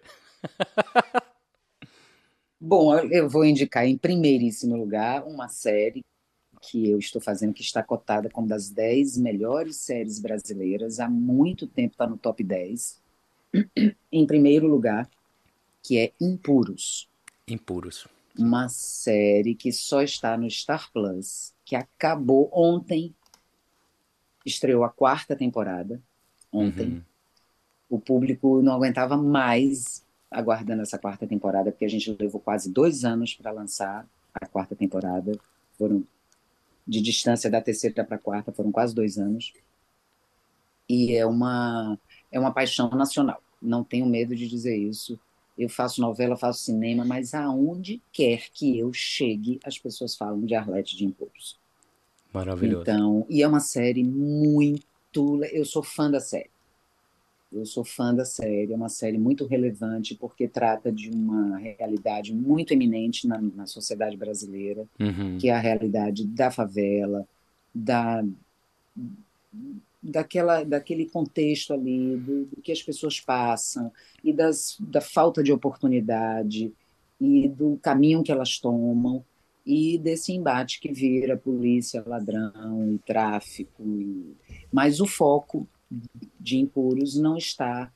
Bom, eu vou indicar em primeiríssimo lugar uma série que eu estou fazendo, que está cotada como das dez melhores séries brasileiras. Há muito tempo está no top dez. Em primeiro lugar, que é Impuros, Impuros. Sim. uma série que só está no Star Plus, que acabou ontem, estreou a quarta temporada, ontem. Uhum. O público não aguentava mais aguardando essa quarta temporada, porque a gente levou quase dois anos para lançar a quarta temporada. Foram de distância da terceira para a quarta, foram quase dois anos. E é uma, é uma paixão nacional. Não tenho medo de dizer isso. Eu faço novela, faço cinema, mas aonde quer que eu chegue, as pessoas falam de Arlete de Impulso. Maravilhoso. Então, e é uma série muito. le- Eu sou fã da série. Eu sou fã da série. É uma série muito relevante porque trata de uma realidade muito eminente na, na sociedade brasileira, Uhum. que é a realidade da favela, da, daquela, daquele contexto ali, do, do que as pessoas passam, e das, da falta de oportunidade, e do caminho que elas tomam, e desse embate que vira polícia, ladrão e tráfico. E... Mas o foco de Impuros não está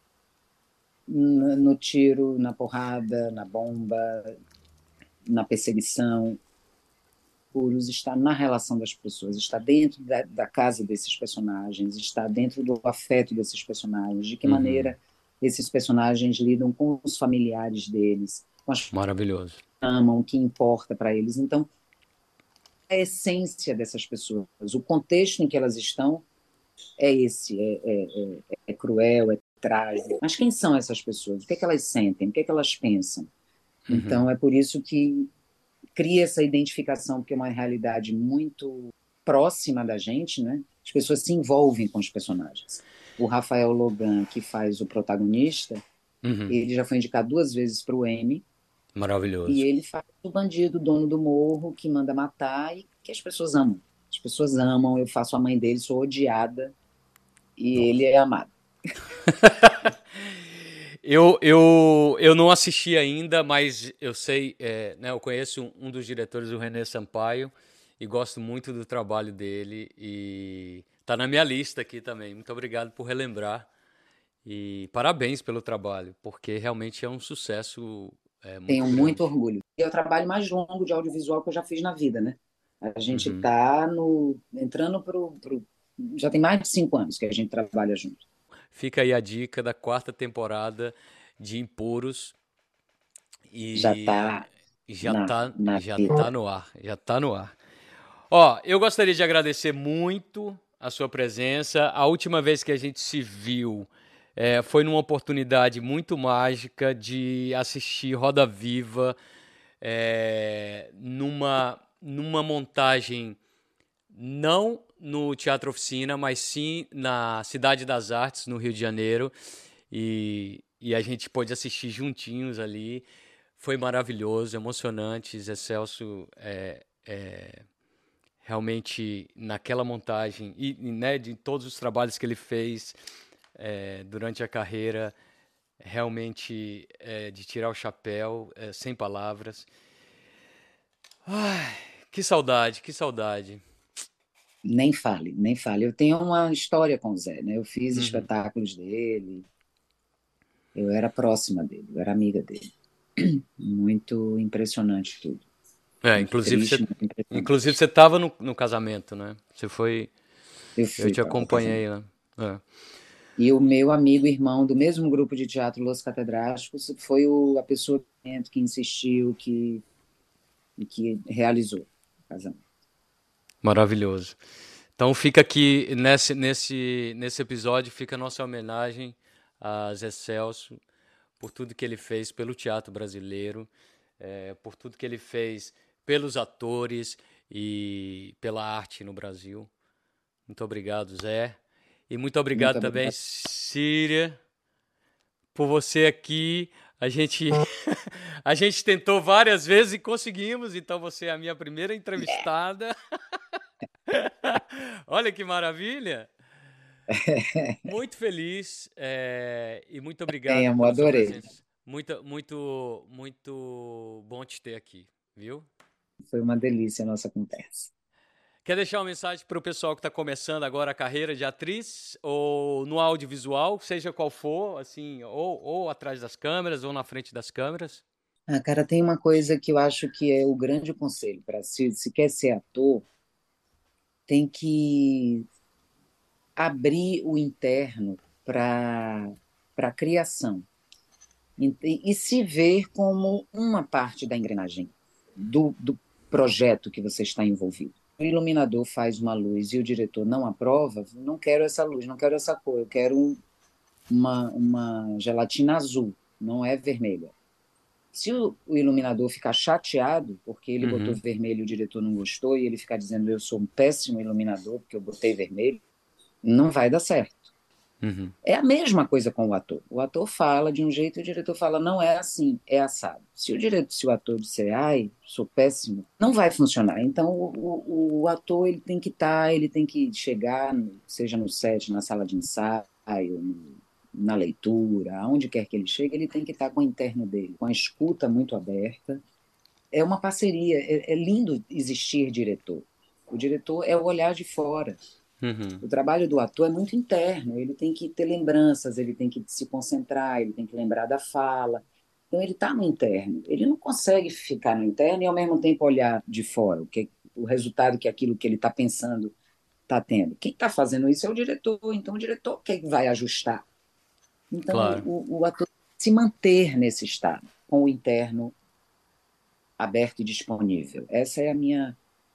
no no tiro, na porrada, na bomba, na perseguição. Puros está na relação das pessoas, está dentro da, da casa desses personagens, está dentro do afeto desses personagens, de que Uhum. maneira esses personagens lidam com os familiares deles, com as que Maravilhoso. amam, o que importa para eles. Então, a essência dessas pessoas, o contexto em que elas estão é esse, é, é, é, é cruel, é trágico. Mas quem são essas pessoas? O que é que elas sentem? O que é que elas pensam? Uhum. Então, é por isso que cria essa identificação, porque é uma realidade muito próxima da gente, né? As pessoas se envolvem com os personagens. O Rafael Logan, que faz o protagonista, Uhum. ele já foi indicado duas vezes para o Emmy, e Maravilhoso. ele faz o bandido, dono do morro, que manda matar e que as pessoas amam. As pessoas amam, eu faço a mãe dele, sou odiada, e ele Nossa. é amado. Eu, eu, eu não assisti ainda, mas eu sei, é, né, eu conheço um, um dos diretores, o René Sampaio, e gosto muito do trabalho dele. E tá na minha lista aqui também. Muito obrigado por relembrar. E parabéns pelo trabalho, porque realmente é um sucesso é, muito Tenho muito grande. orgulho. É o trabalho mais longo de audiovisual que eu já fiz na vida, né? A gente Uhum. está no, entrando para o. Já tem mais de cinco anos que a gente trabalha junto. Fica aí a dica da quarta temporada de Impuros Já e está já na, tá, na já tá vida. no ar, já tá no ar. Ó, eu gostaria de agradecer muito a sua presença. A última vez que a gente se viu é, foi numa oportunidade muito mágica de assistir Roda Viva é, numa, numa montagem não no Teatro Oficina, mas sim na Cidade das Artes, no Rio de Janeiro. E, e a gente pôde assistir juntinhos ali. Foi maravilhoso, emocionante. Zé Celso é, é, realmente naquela montagem e, e, né, de todos os trabalhos que ele fez é, durante a carreira, realmente é, de tirar o chapéu, é, sem palavras. Ai, que saudade, que saudade. Nem fale, nem fale. Eu tenho uma história com o Zé, né? Eu fiz Uhum. espetáculos dele, eu era próxima dele, eu era amiga dele. Muito impressionante tudo. É, Muito inclusive triste, você, muito inclusive impressionante. você estava no, no casamento, né? Você foi, Eu eu fui te para o acompanhei, casamento. né? É. E o meu amigo, irmão do mesmo grupo de teatro Los Catedráticos, foi o, a pessoa que insistiu, que, que realizou o casamento. Maravilhoso. Então fica aqui nesse, nesse, nesse episódio fica a nossa homenagem a Zé Celso por tudo que ele fez pelo teatro brasileiro, é, por tudo que ele fez pelos atores e pela arte no Brasil. Muito obrigado, Zé. E muito obrigado Muito também, obrigada. Síria, por você aqui A gente, a gente tentou várias vezes e conseguimos, então você é a minha primeira entrevistada. Olha que maravilha! Muito feliz é, e muito Bem, obrigado amor, pela sua adorei. presença. Muito, muito, muito bom te ter aqui, viu? Foi uma delícia a nossa conversa. Quer deixar uma mensagem para o pessoal que está começando agora a carreira de atriz, ou no audiovisual, seja qual for, assim, ou, ou atrás das câmeras, ou na frente das câmeras? Ah, cara, tem uma coisa que eu acho que é o grande conselho para se, se quer ser ator, tem que abrir o interno para para a criação e, e se ver como uma parte da engrenagem do, do projeto que você está envolvido. O iluminador faz uma luz e o diretor não aprova, não quero essa luz, não quero essa cor, eu quero um, uma, uma gelatina azul, não é vermelha. Se o, o iluminador ficar chateado porque ele botou Uhum. vermelho e o diretor não gostou, e ele ficar dizendo eu sou um péssimo iluminador porque eu botei vermelho, não vai dar certo. Uhum. É a mesma coisa com o ator. O ator fala de um jeito e o diretor fala, não é assim, é assado. Se o diretor, se o ator disser, ai, sou péssimo, não vai funcionar. Então, o, o, o ator ele tem que estar, tá, ele tem que chegar, seja no set, na sala de ensaio, no, na leitura, aonde quer que ele chegue, ele tem que estar tá com o interno dele, com a escuta muito aberta. É uma parceria, é, é lindo existir diretor. O diretor é o olhar de fora. Uhum. O trabalho do ator é muito interno, ele tem que ter lembranças, ele tem que se concentrar, ele tem que lembrar da fala. Então ele está no interno. Ele não consegue ficar no interno e ao mesmo tempo olhar de fora, o, que, o resultado que aquilo que ele está pensando está tendo. Quem está fazendo isso é o diretor, então o diretor que vai ajustar. Então Claro. o, o ator se manter nesse estado, com o interno aberto e disponível. Essa é a minha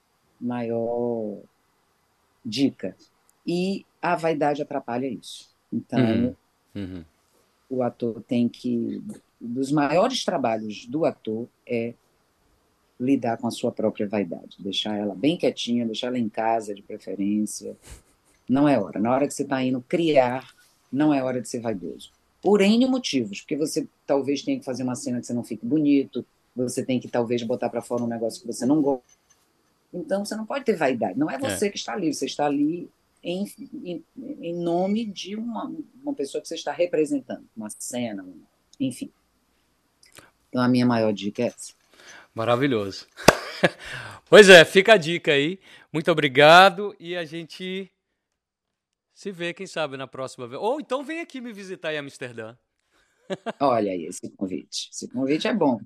maior dica. E a vaidade atrapalha isso. Uhum. Então, Uhum. o ator tem que. Um dos maiores trabalhos do ator é lidar com a sua própria vaidade, deixar ela bem quietinha, deixar ela em casa, de preferência. Não é hora. Na hora que você está indo criar, não é hora de ser vaidoso. Por N motivos, porque você talvez tenha que fazer uma cena que você não fique bonito, você tem que talvez botar para fora um negócio que você não gosta. Então, você não pode ter vaidade. Não é você É. que está ali, você está ali em, em, em nome de uma, uma pessoa que você está representando, uma cena, enfim. Então, a minha maior dica é essa. Maravilhoso. Pois é, fica a dica aí. Muito obrigado e a gente se vê, quem sabe, na próxima vez. Ou então vem aqui me visitar em Amsterdã. Olha aí esse convite. Esse convite é bom.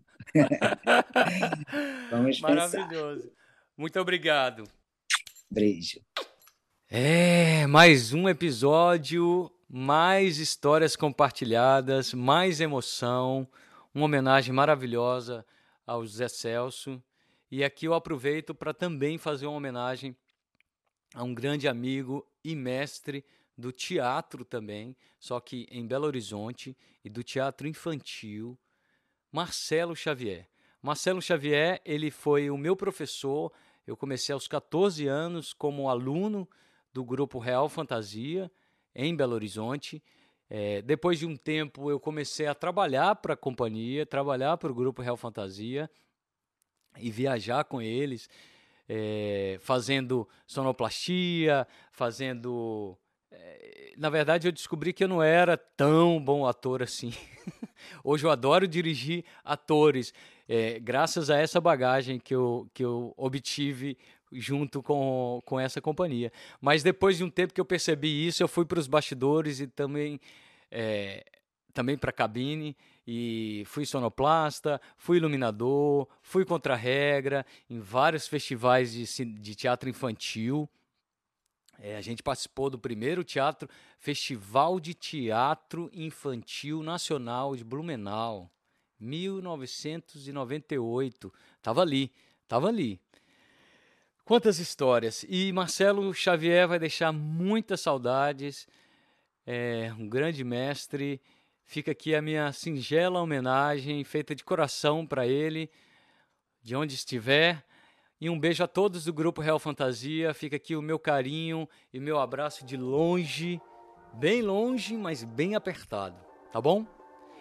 Vamos pensar. Maravilhoso. Muito obrigado. Beijo. É, mais um episódio, mais histórias compartilhadas, mais emoção, uma homenagem maravilhosa ao José Celso. E aqui eu aproveito para também fazer uma homenagem a um grande amigo e mestre do teatro também, só que em Belo Horizonte, e do teatro infantil, Marcelo Xavier. Marcelo Xavier, ele foi o meu professor. Eu comecei aos catorze anos como aluno do grupo Real Fantasia, em Belo Horizonte. É, depois de um tempo, eu comecei a trabalhar para a companhia, trabalhar para o grupo Real Fantasia e viajar com eles, é, fazendo sonoplastia, fazendo... É, na verdade, eu descobri que eu não era tão bom ator assim. Hoje eu adoro dirigir atores, é, graças a essa bagagem que eu, que eu obtive junto com, com essa companhia. Mas depois de um tempo que eu percebi isso, eu fui para os bastidores e também, é, também para a cabine, e fui sonoplasta, fui iluminador, fui contra-regra em vários festivais de, de teatro infantil. É, a gente participou do primeiro teatro, Festival de Teatro Infantil Nacional de Blumenau, mil novecentos e noventa e oito. Tava ali, tava ali. Quantas histórias! E Marcelo Xavier vai deixar muitas saudades, é um grande mestre. Fica aqui a minha singela homenagem, feita de coração para ele, de onde estiver. E um beijo a todos do Grupo Real Fantasia. Fica aqui o meu carinho e meu abraço de longe, bem longe, mas bem apertado, tá bom?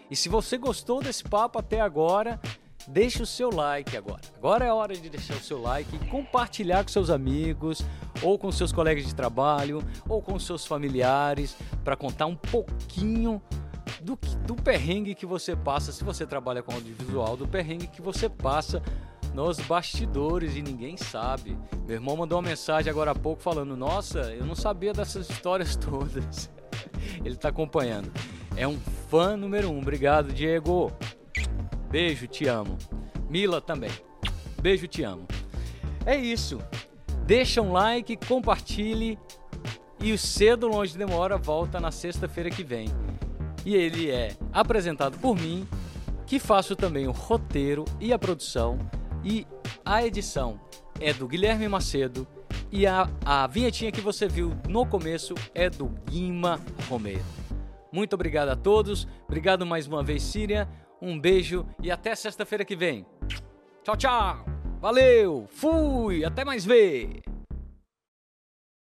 E se você gostou desse papo até agora, deixa o seu like agora. Agora é a hora de deixar o seu like e compartilhar com seus amigos, ou com seus colegas de trabalho, ou com seus familiares, para contar um pouquinho do, do perrengue que você passa, se você trabalha com audiovisual, do perrengue que você passa nos bastidores e ninguém sabe. Meu irmão mandou uma mensagem agora há pouco falando: nossa, eu não sabia dessas histórias todas. Ele está acompanhando. É um fã número um. Obrigado, Diego. Beijo, te amo. Mila também. Beijo, te amo. É isso. Deixa um like, compartilhe. E o Cedo Longe Demora volta na sexta-feira que vem. E ele é apresentado por mim, que faço também o roteiro e a produção. E a edição é do Guilherme Macedo. E a, a vinhetinha que você viu no começo é do Guima Romero. Muito obrigado a todos. Obrigado mais uma vez, Síria. Um beijo e até sexta-feira que vem. Tchau, tchau. Valeu. Fui. Até mais ver.